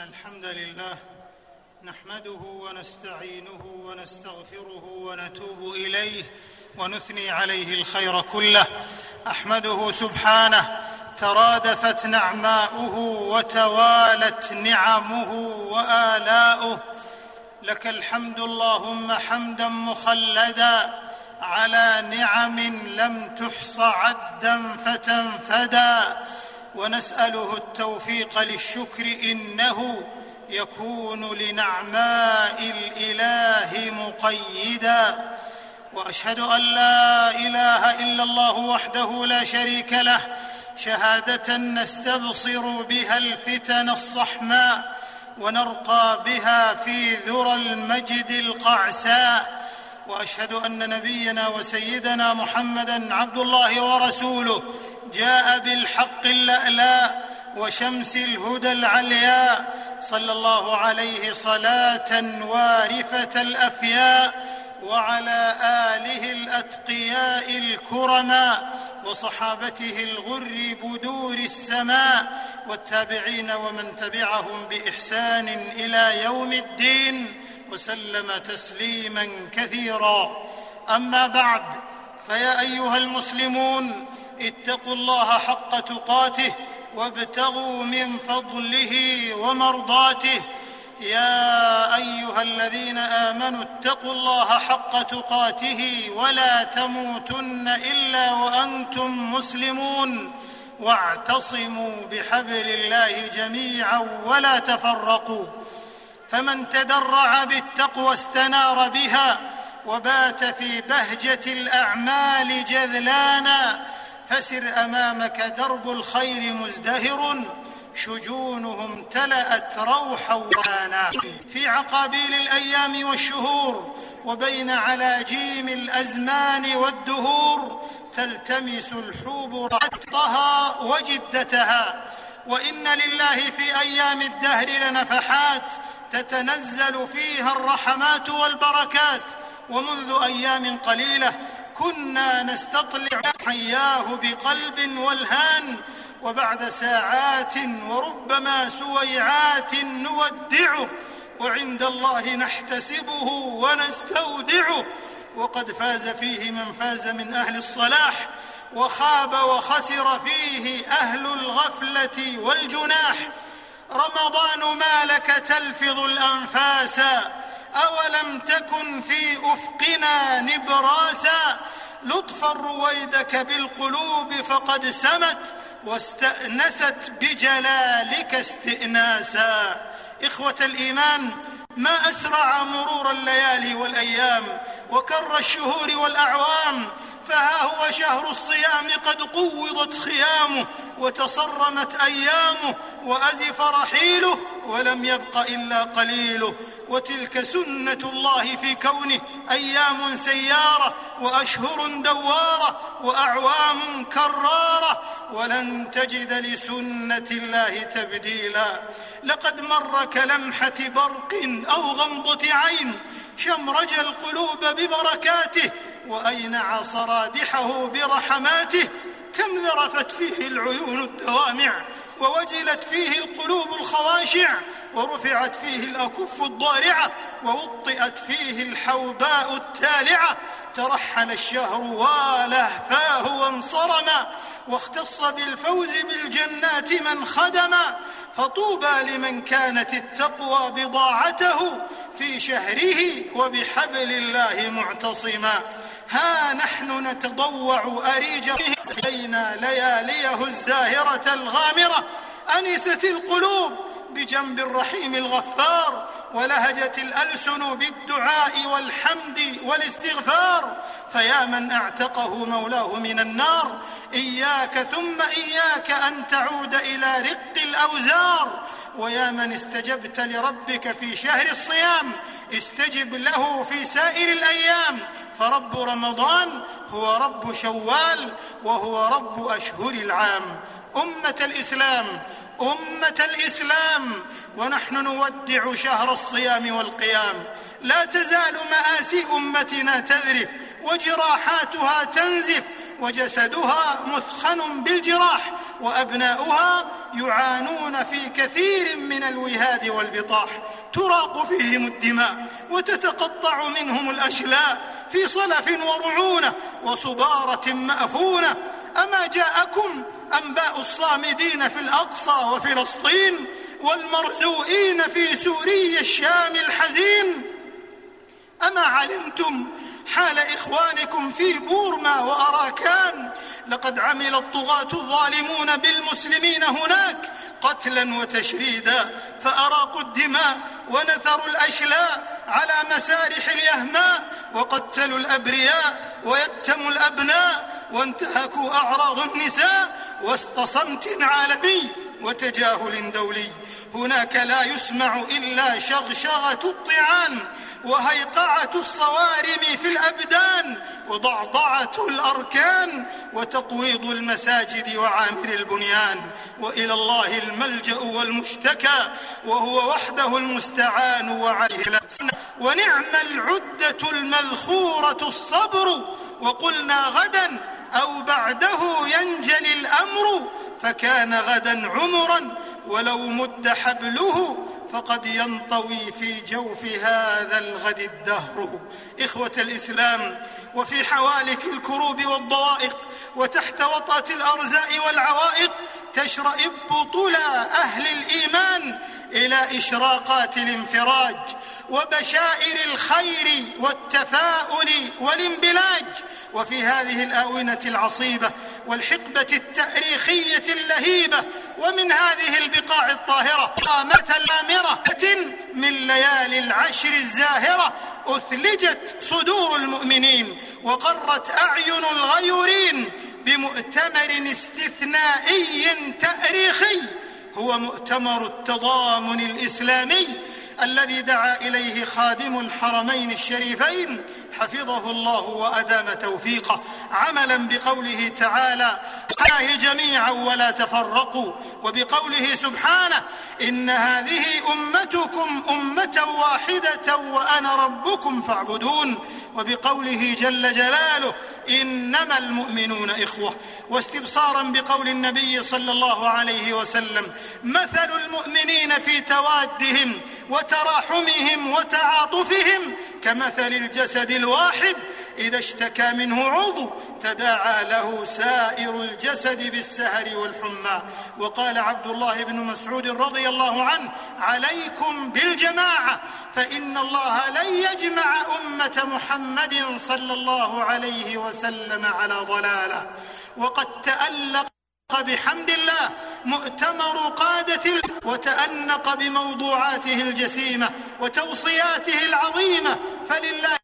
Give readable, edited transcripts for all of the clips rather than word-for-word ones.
الحمد لله نحمده ونستعينه ونستغفره ونتوب إليه ونثني عليه الخير كله. أحمده سبحانه ترادفت نعماؤه وتوالت نعمه وآلاؤه. لك الحمد اللهم حمدا مخلدا على نعم لم تحص عدا فتنفدا، ونسأله التوفيق للشكر إنه يكون لنعماء الإله مقيدا. وأشهد أن لا إله إلا الله وحده لا شريك له شهادة نستبصر بها الفتن الصحماء ونرقى بها في ذرى المجد القعساء. وأشهد أن نبينا وسيدنا محمدًا عبد الله ورسوله جاء بالحق اللألاء وشمس الهدى العلياء، صلى الله عليه صلاة وارفة الأفياء، وعلى آله الأتقياء الكرماء، وصحابته الغر بدور السماء، والتابعين ومن تبعهم بإحسان إلى يوم الدين، وسلم تسليما كثيرا. أما بعد، فيا أيها المسلمون، اتقوا الله حق تقاته وابتغوا من فضله ومرضاته. يا أيها الذين آمنوا اتقوا الله حق تقاته ولا تموتن إلا وأنتم مسلمون، واعتصموا بحبل الله جميعا ولا تفرقوا. فمن تدرع بالتقوى استنار بها، وبات في بهجة الأعمال جذلانا. فسر أمامك درب الخير مزدهر، شجونهم امتلأت روحا ورانا. في عقابيل الأيام والشهور وبين علاجيم الأزمان والدهور تلتمس الحوب رعتها وجدتها. وإن لله في أيام الدهر لنفحات تتنزل فيها الرحمات والبركات. ومنذ أيام قليلة كنا نستطلع حياه بقلب والهان، وبعد ساعات وربما سويعات نودعه، وعند الله نحتسبه ونستودعه. وقد فاز فيه من فاز من أهل الصلاح، وخاب وخسر فيه أهل الغفلة والجناح. رمضان ما لك تلفظ الأنفاس، أولم تكن في أفقنا نبراسا. لطفا رويدك بالقلوب فقد سمت، واستأنست بجلالك استئناسا. إخوة الإيمان، ما أسرع مرور الليالي والأيام وكر الشهور والأعوام، فها هو شهر الصيام قد قوضت خيامه وتصرمت أيامه وأزف رحيله، ولم يبق إلا قليله. وتلك سنة الله في كونه، أيام سيارة وأشهر دوارة وأعوام كرارة، ولن تجد لسنة الله تبديلا. لقد مر كلمحة برق أو غمضة عين، شمرج القلوب ببركاته وأينع صرادحه برحماته. كم ذرفت فيه العيون الدوامع، ووجلت فيه القلوب الخواشع، ورفعت فيه الأكف الضارعة، ووطئت فيه الحوباء التالعة. ترحل الشهر ولهفاه وانصرما، واختص بالفوز بالجنات من خدما. فطوبى لمن كانت التقوى بضاعته في شهره وبحبل الله معتصما. ها نحن نتضوع أريج بين لياليه الزاهرة الغامرة، أنست القلوب بجنب الرحيم الغفار، ولهجت الألسن بالدعاء والحمد والاستغفار. فيا من اعتقه مولاه من النار، إياك ثم إياك أن تعود إلى رق الأوزار. ويا من استجبت لربك في شهر الصيام، استجب له في سائر الأيام. فرب رمضان هو رب شوال، وهو رب أشهر العام. أمة الإسلام، ونحن نودع شهر الصيام والقيام. لا تزال مآسي أمتنا تذرف، وجراحاتها تنزف، وجسدها مثخن بالجراح، وأبناؤها يعانون في كثير من الوهاد والبطاح، تراق فيهم الدماء وتتقطع منهم الأشلاء في صلف ورعونة وصبارة مأفونة. أما جاءكم أنباء الصامدين في الأقصى وفلسطين والمرزوئين في سوريا الشام الحزين؟ أما علمتم حال إخوانكم في بورما وأراكان؟ لقد عمل الطغاة الظالمون بالمسلمين هناك قتلا وتشريدا، فأراقوا الدماء ونثروا الأشلاء على مسارح اليهماء، وقتلوا الأبرياء ويتموا الأبناء، وانتهكوا أعراض النساء وسط صمت عالمي وتجاهل دولي. هناك لا يسمع إلا شغشغة الطعان وهيقعة الصوارم في الأبدان وضعضعة الأركان وتقويض المساجد وعامر البنيان. وإلى الله الملجأ والمشتكى، وهو وحده المستعان وعليه الأحسن. ونعم العدة المذخورة الصبر، وقلنا غدا أو بعده ينجلي الأمر، فكان غدا عمرا ولو مد حبله فقد ينطوي في جوف هذا الغد الدهر. إخوة الإسلام، وفي حوالك الكروب والضوائق وتحت وطأة الأرزاء والعوائق تشرئب طلى أهل الإيمان إلى إشراقات الانفراج وبشائر الخير والتفاؤل والانبلاج. وفي هذه الآونة العصيبة والحقبة التاريخية اللهيبة ومن هذه البقاع الطاهرة قامت الآمرة من ليالي العشر الزاهرة أثلجت صدور المؤمنين وقرت أعين الغيورين بمؤتمر استثنائي تاريخي، هو مؤتمر التضامن الإسلامي الذي دعا إليه خادم الحرمين الشريفين حفظه الله وأدام توفيقه، عملا بقوله تعالى: الله جميعا ولا تفرقوا، وبقوله سبحانه: إن هذه أمتكم أمة واحدة وأنا ربكم فاعبدون، وبقوله جل جلاله: إنما المؤمنون إخوة، واستبصارا بقول النبي صلى الله عليه وسلم: مثل المؤمنين في توادهم وتراحمهم وتعاطفهم كمثل الجسد الواحد إذا اشتكى منه عضو تداعى له سائر الجسد بالسهر والحمى. وقال عبد الله بن مسعود رضي الله عنه: عليكم بالجماعة، فإن الله لن يجمع أمة محمد صلى الله عليه وسلم على ضلالة. وقد تألق بحمد الله مؤتمر قادة وتأنق بموضوعاته الجسيمة وتوصياته العظيمة، فلله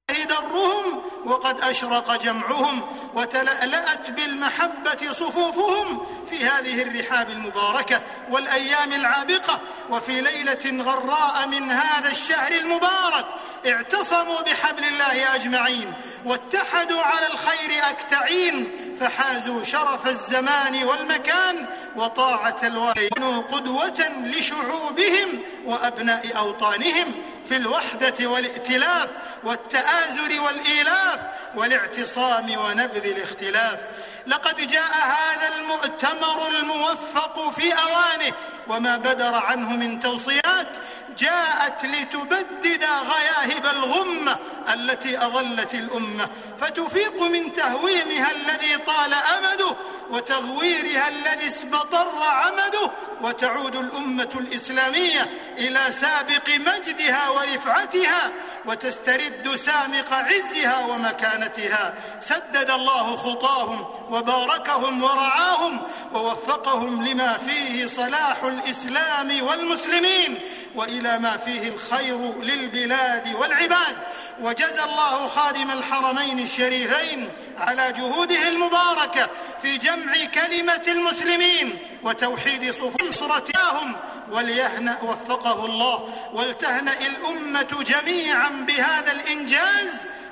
درهم وقد أشرق جمعهم وتلألأت بالمحبة صفوفهم في هذه الرحاب المباركة والأيام العابقة. وفي ليلة غراء من هذا الشهر المبارك اعتصموا بحبل الله أجمعين واتحدوا على الخير أكتعين، فحازوا شرف الزمان والمكان وطاعة الوالدين، كانوا قدوة لشعوبهم وأبناء أوطانهم في الوحدة والائتلاف والتآزر والإيلاف والاعتصام ونبذ الاختلاف. لقد جاء هذا المؤتمر الموفق في أوانه، وما بدر عنه من توصيات جاءت لتبدد غياهب الغمة التي أضلت الأمة، فتفيق من تهويمها الذي طال أمده وتغويرها الذي اسبطر عمده، وتعود الأمة الإسلامية إلى سابق مجدها ورفعتها وتسترد سامق عزها ومكانتها. سدد الله خطاهم وباركهم ورعاهم ووفقهم لما فيه صلاح الإسلام والمسلمين وإلى ما فيه الخير للبلاد والعباد. وجزى الله خادم الحرمين الشريفين على جهوده المباركة في جمع كلمة المسلمين وتوحيد صفوفهم، وليهنأ وفقه الله ولتهنأ الأمة جميعا بهذا الإنجاز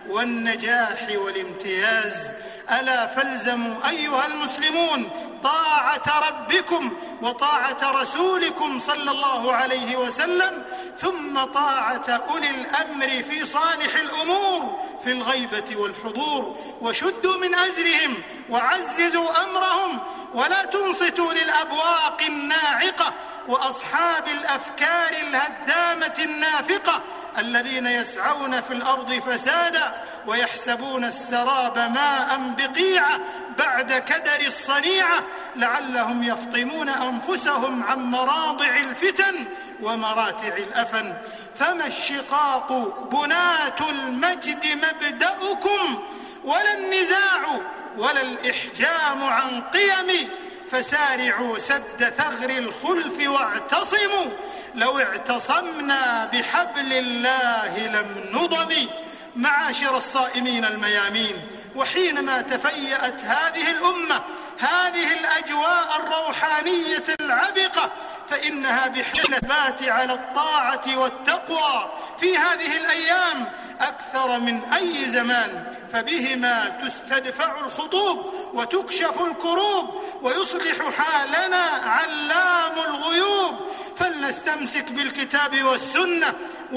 والنجاح والامتياز. ألا فالزموا أيها المسلمون طاعة ربكم وطاعة رسولكم صلى الله عليه وسلم، ثم طاعة أولي الأمر في صالح الأمور في الغيبة والحضور، وشدوا من أزرهم وعززوا أمرهم، ولا تنصتوا للأبواق الناعقة وأصحاب الأفكار الهدامة النافقة الذين يسعون في الأرض فسادا ويحسبون السراب ماء بقيعة بعد كدر الصنيعة لعلهم يفطمون أنفسهم عن مراضع الفتن ومراتع الأفن. فما الشقاق بناة المجد مبدأكم، ولا النزاع ولا الإحجام عن قيم، فسارعوا سد ثغر الخلف واعتصموا، لو اعتصمنا بحبل الله لم نضم. معاشر الصائمين الميامين، وحينما تفيأت هذه الأمة هذه الأجواء الروحانية العبقة، فإنها بحال الثبات على الطاعة والتقوى في هذه الأيام أكثر من أي زمان، فبهما تستدفع الخطوب وتكشف الكروب ويصلح حالنا علام الغيوب. فلنستمسك بالكتاب والسنة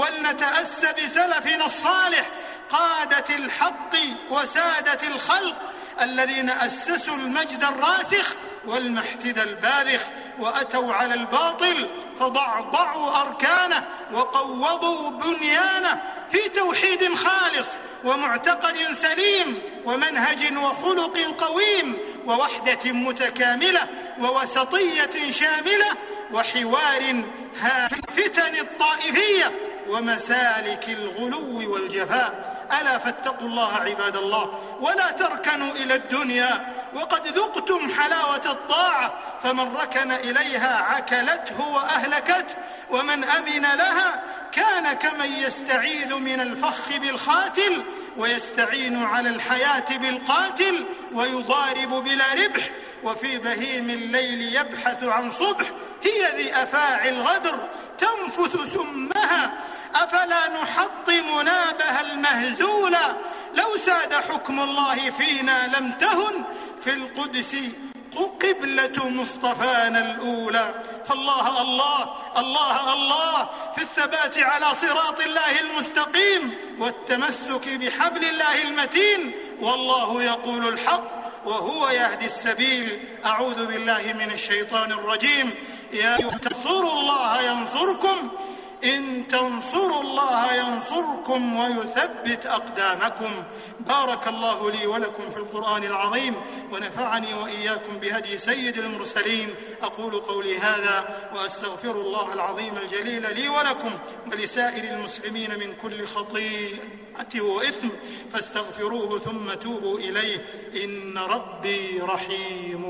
ولنتأسى بسلفنا الصالح قادة الحق وسادة الخلق الذين أسسوا المجد الراسخ والمحتد الباذخ، وأتوا على الباطل فضعضعوا أركانه وقوضوا بنيانه في توحيد خالص ومعتقد سليم ومنهج وخلق قويم ووحدة متكاملة ووسطية شاملة وحوار في الفتن الطائفية ومسالك الغلو والجفاء. ألا فاتقوا الله عباد الله، ولا تركنوا إلى الدنيا وقد ذقتم حلاوة الطاعة، فمن ركن إليها عكلته وأهلكته، ومن أمن لها كان كمن يستعيذ من الفخ بالخاتل ويستعين على الحياة بالقاتل ويضارب بلا ربح، وفي بهيم الليل يبحث عن صبح، هي ذي أفاعي الغدر تنفث سمها، أفلا نحطم نابها المهزولا، لو ساد حكم الله فينا لم تهن في القدس قبلة مصطفانا الأولى. فالله الله الله الله في الثبات على صراط الله المستقيم والتمسك بحبل الله المتين، والله يقول الحق وهو يهدي السبيل. أعوذ بالله من الشيطان الرجيم. يا أيها تنصروا الله ينصركم، إن تنصروا الله ينصركم ويثبت أقدامكم. بارك الله لي ولكم في القرآن العظيم، ونفعني وإياكم بهدي سيد المرسلين. أقول قولي هذا وأستغفر الله العظيم الجليل لي ولكم ولسائر المسلمين من كل خطيئة وإثم، فاستغفروه ثم توبوا إليه، إن ربي رحيم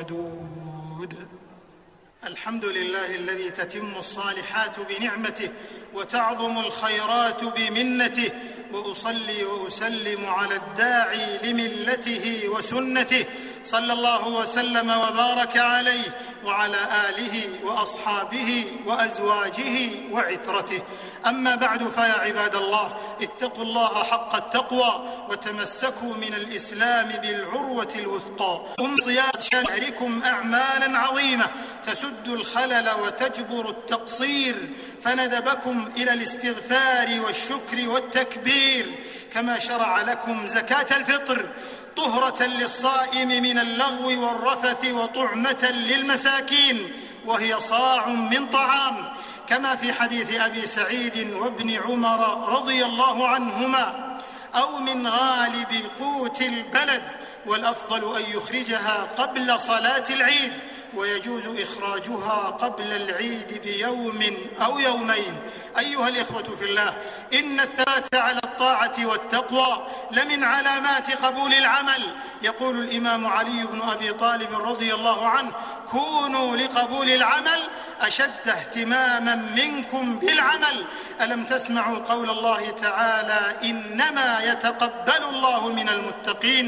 ودود. الحمد لله الذي تتم الصالحات بنعمته وتعظم الخيرات بمنته، وأصلي وأسلم على الداعي لملته وسنته، صلى الله وسلم وبارك عليه وعلى آله وأصحابه وأزواجه وعترته. أما بعد، فيا عباد الله، اتقوا الله حق التقوى وتمسكوا من الإسلام بالعروة الوثقى. صيام شهركم أعمالا عظيمة تسد الخلل وتجبر التقصير، فندبكم إلى الاستغفار والشكر والتكبير، كما شرع لكم زكاة الفطر طهرة للصائم من اللغو والرفث وطعمة للمساكين، وهي صاع من طعام، كما في حديث أبي سعيد وابن عمر رضي الله عنهما، أو من غالب قوت البلد، والأفضل أن يخرجها قبل صلاة العيد، ويجوز إخراجها قبل العيد بيوم أو يومين. أيها الإخوة في الله، إن الثبات على الطاعة والتقوى لمن علامات قبول العمل. يقول الإمام علي بن أبي طالب رضي الله عنه: كونوا لقبول العمل أشد اهتماما منكم بالعمل. ألم تسمعوا قول الله تعالى: إنما يتقبل الله من المتقين.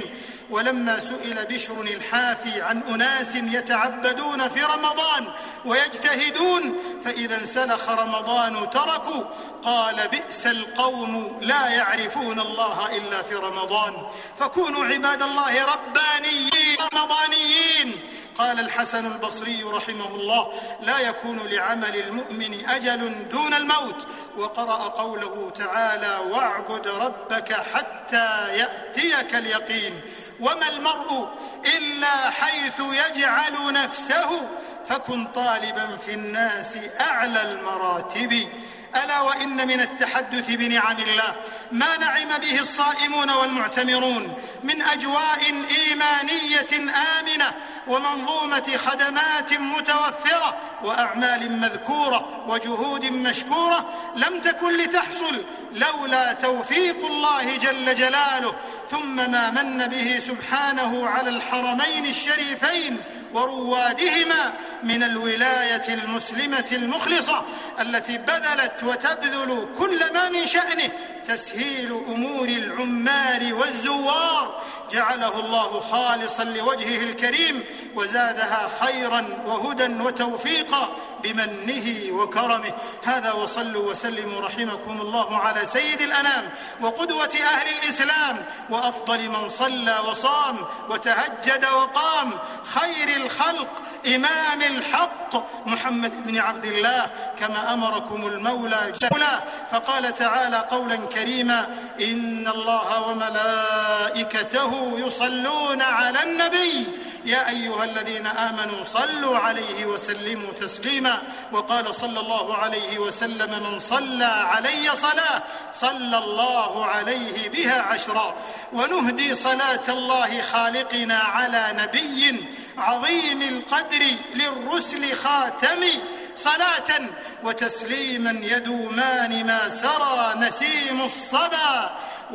ولما سئل بشر الحافي عن أناس يتعبدون في رمضان ويجتهدون فإذا انسلخ رمضان تركوا، قال بئس القوم لا يعرفون الله إلا في رمضان. فكونوا عباد الله ربانيين رمضانيين. قال الحسن البصري رحمه الله: لا يكون لعمل المؤمن أجل دون الموت. وقرأ قوله تعالى: واعبد ربك حتى يأتيك اليقين. وما المرء إلا حيث يجعل نفسه، فكن طالبا في الناس أعلى المراتب. ألا وإن من التحدث بنعم الله ما نعم به الصائمون والمعتمرون من أجواء إيمانية آمنة ومنظومة خدمات متوفرة وأعمال مذكورة وجهود مشكورة لم تكن لتحصل لولا توفيق الله جل جلاله، ثم ما من به سبحانه على الحرمين الشريفين وروادهما من الولاية المسلمة المخلصة التي بذلت وتبذل كل ما من شأنه تسهيل أمور العمال والزوار، جعله الله خالصا لوجهه الكريم وزادها خيرا وهدى وتوفيقا بمنه وكرمه. هذا وصلوا وسلموا رحمكم الله على سيد الأنام وقدوة أهل الإسلام وأفضل من صلى وصام وتهجد وقام، خير الخلق إمام الحق محمد بن عبد الله، كما أمركم المولى جل، فقال تعالى قولا كريما: إن الله وملائكته يصلون على النبي يا أيها الذين آمنوا صلوا عليه وسلموا تسليما. وقال صلى الله عليه وسلم: من صلى علي صلاة صلى الله عليه بها 10. ونهدي صلاة الله خالقنا على نبي عظيم القدر للرسل خاتم، صلاة وتسليما يدومان ما سرى نسيم الصبا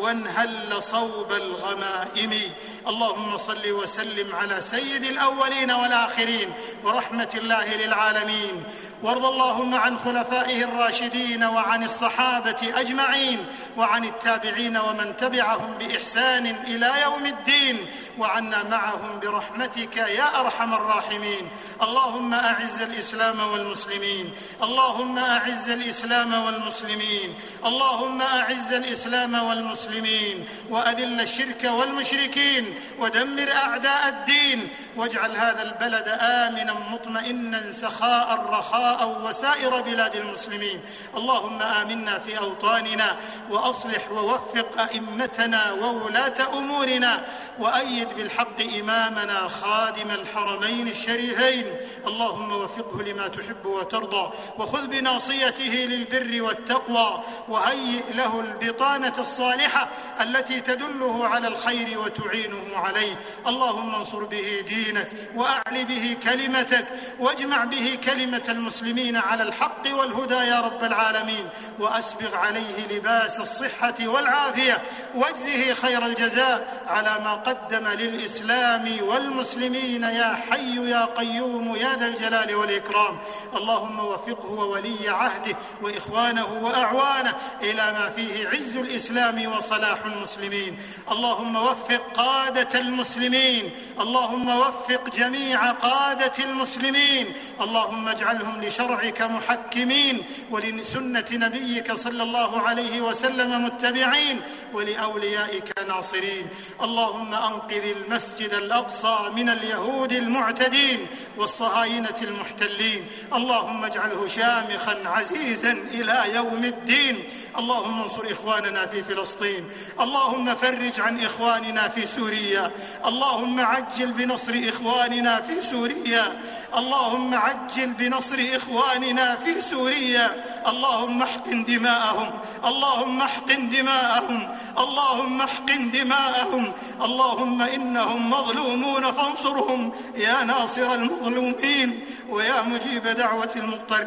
وانهل صوب الغمائم. اللهم صل وسلم على سيد الأولين والآخرين ورحمة الله للعالمين. وارض اللهم عن خلفائه الراشدين وعن الصحابة أجمعين وعن التابعين ومن تبعهم بإحسان إلى يوم الدين، وعنا معهم برحمتك يا أرحم الراحمين. اللهم أعز الإسلام والمسلمين، اللهم أعز الإسلام والمسلمين، اللهم أعز الإسلام والمسلمين، وأذل الشرك والمشركين، ودمر أعداء الدين، واجعل هذا البلد آمنا مطمئنا سخاء رخاء وسائر بلاد المسلمين. اللهم آمنا في أوطاننا، وأصلح ووفق أئمتنا وولاة أمورنا، وأيد بالحق إمامنا خادم الحرمين الشريفين. اللهم وفقه لما تحب وترضى، وخذ بناصيته للبر والتقوى، وهيئ له البطانة الصالحة التي تدله على الخير وتعينه عليه. اللهم انصر به دينك، وأعل به كلمتك، واجمع به كلمة المسلمين على الحق والهدى يا رب العالمين، وأسبغ عليه لباس الصحة والعافية، واجزه خير الجزاء على ما قدم للإسلام والمسلمين يا حي يا قيوم يا ذا الجلال والإكرام. اللهم وفقه وولي عهده وإخوانه وأعوانه إلى ما فيه عز الإسلام وصلاح المسلمين. اللهم وفق قادة المسلمين، اللهم وفق جميع قادة المسلمين، اللهم اجعلهم لشرعك محكمين، ولسنة نبيك صلى الله عليه وسلم متبعين، ولأوليائك ناصرين. اللهم أنقذ المسجد الأقصى من اليهود المعتدين والصهاينة المحتلين. اللهم اجعله شامخا عزيزا إلى يوم الدين. اللهم انصر إخواننا في فلسطين، اللهم فرج عن إخواننا في سوريا، اللهم عجل بنصر إخواننا في سوريا، اللهم عجل بنصر إخواننا في سوريا. اللهم احقن دماءهم، اللهم احقن دماءهم، اللهم احقن دماءهم. اللهم إنهم مظلومون فانصرهم يا ناصر المظلومين ويا مجيب دعوة المضطرين.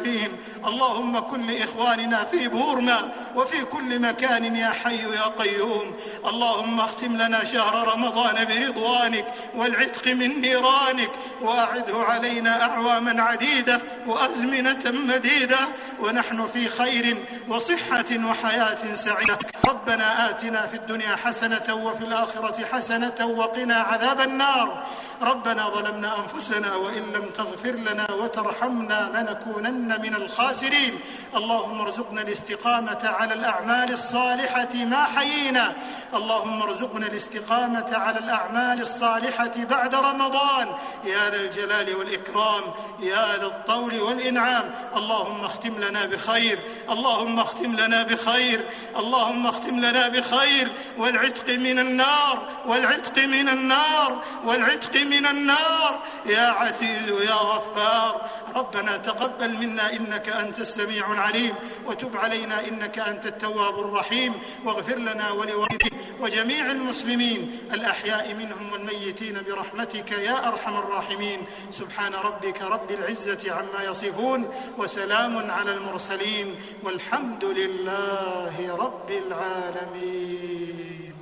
اللهم كن لإخواننا في بورما وفي كل مكان يا حي يا قيوم. اللهم اختم لنا شهر رمضان برضوانك والعتق من نيرانك، وأعده علينا أعواما عديدة وأزمنة مديدة ونحن في خير وصحة وحياة سعيدة. ربنا آتنا في الدنيا حسنة وفي الآخرة حسنة وقنا عذاب النار. ربنا ظلمنا أنفسنا وإن لم تغفر لنا وترحمنا لنكونن من الخاسرين. اللهم ارزقنا الاستقامة على الأعمال الصالحة ما حيينا. اللهم ارزقنا الاستقامة على الأعمال الصالحة بعد رمضان يا ذا الجلال والإكرام يا ذا الطول والإنعام. اللهم اختم لنا بخير، اللهم اختم لنا بخير، اللهم اختم لنا بخير، والعتق من النار، والعتق من النار، والعتق من النار يا عزيز يا غفار. ربنا تقبل منا إنك أنت السميع العليم، وتب علينا إنك أنت التواب الرحيم، واغفر لنا ولوالدينا وجميع المسلمين الأحياء منهم والميتين برحمتك يا أرحم الراحمين. سبحان ربك رب العزة عما يصفون، وسلام على المرسلين، والحمد لله رب العالمين.